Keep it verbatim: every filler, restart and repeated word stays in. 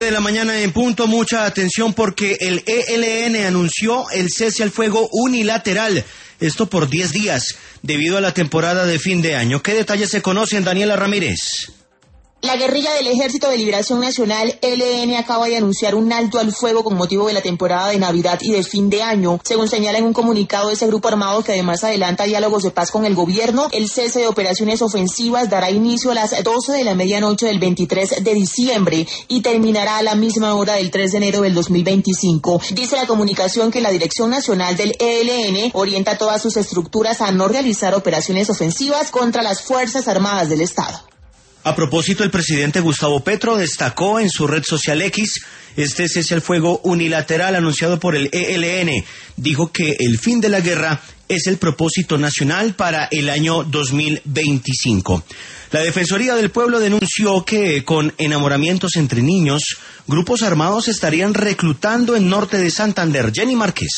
De la mañana en punto, mucha atención porque el E L N anunció el cese al fuego unilateral, esto por diez días, debido a la temporada de fin de año. ¿Qué detalles se conocen, Daniela Ramírez? La guerrilla del Ejército de Liberación Nacional, E L N, acaba de anunciar un alto al fuego con motivo de la temporada de Navidad y de fin de año. Según señala en un comunicado ese grupo armado, que además adelanta diálogos de paz con el gobierno, el cese de operaciones ofensivas dará inicio a las doce de la medianoche del veintitrés de diciembre y terminará a la misma hora del tres de enero del dos mil veinticinco. Dice la comunicación que la Dirección Nacional del E L N orienta todas sus estructuras a no realizar operaciones ofensivas contra las Fuerzas Armadas del Estado. A propósito, el presidente Gustavo Petro destacó en su red social X este cese al fuego unilateral anunciado por el E L N. Dijo que el fin de la guerra es el propósito nacional para el año dos mil veinticinco. La Defensoría del Pueblo denunció que con enamoramientos entre niños, grupos armados estarían reclutando en norte de Santander. Jenny Márquez.